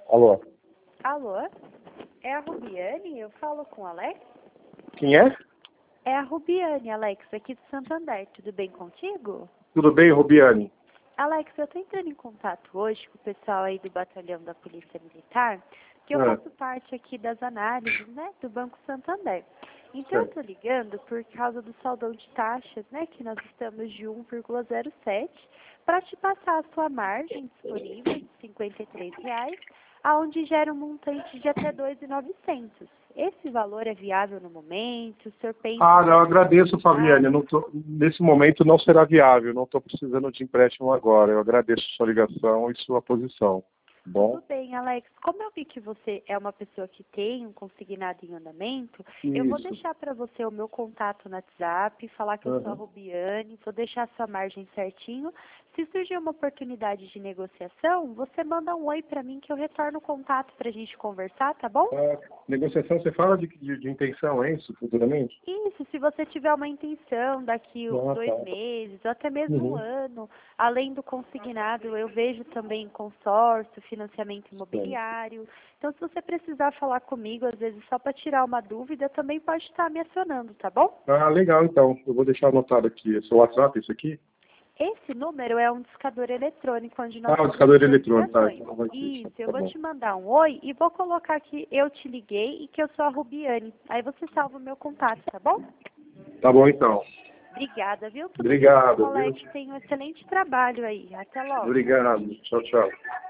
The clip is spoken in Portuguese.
Alô? Alô? É a Rubiane? Eu falo com o Alex? Quem é? É a Rubiane, Alex, aqui do Santander. Tudo bem contigo? Tudo bem, Rubiane? Alex, eu tô entrando em contato hoje com o pessoal aí do batalhão da Polícia Militar, que eu Ah, faço parte aqui das análises, né, do Banco Santander. Então, eu certo. tô ligando por causa do saldão de taxas, né, que nós estamos de 1,07, para te passar a sua margem disponível de R$ 53, aonde gera um montante de até 2.900. Esse valor é viável no momento? O senhor pensa Ah, em não, eu agradeço, continuar? Fabiane. Eu não tô, nesse momento não será viável. Não estou precisando de empréstimo agora. Eu agradeço sua ligação e sua posição. Bom? Tudo bem, Alex. Como eu vi que você é uma pessoa que tem um consignado em andamento, eu vou Isso. deixar para você o meu contato no WhatsApp, falar que eu sou a Uhum. Rubiane, vou deixar a sua margem certinho. Se surgir uma oportunidade de negociação, você manda um oi para mim que eu retorno o contato para a gente conversar, tá bom? Negociação, você fala de intenção, é isso, futuramente? Isso, se você tiver uma intenção daqui Ah, 2 meses, ou até mesmo um Uhum. ano, além do consignado, eu vejo também consórcio, financiamento Bem. imobiliário. Então, se você precisar falar comigo, às vezes só para tirar uma dúvida, também pode estar me acionando, tá bom? Ah, legal, então. Eu vou deixar anotado aqui. Esse é o WhatsApp, isso aqui? Esse número é um discador eletrônico, onde nós Ah, o fazemos discador as eletrônico, tá. ligações. Então não vai ter isso. Isso, eu Tá vou bom. te mandar um oi e vou colocar que eu te liguei e que eu sou a Rubiane. Aí você salva o meu contato, tá bom? Tá bom, então. Obrigada, viu? Tudo de bom, Obrigado, viu? Alex. Tenha um excelente trabalho aí. Até logo. Obrigado. Tchau, tchau.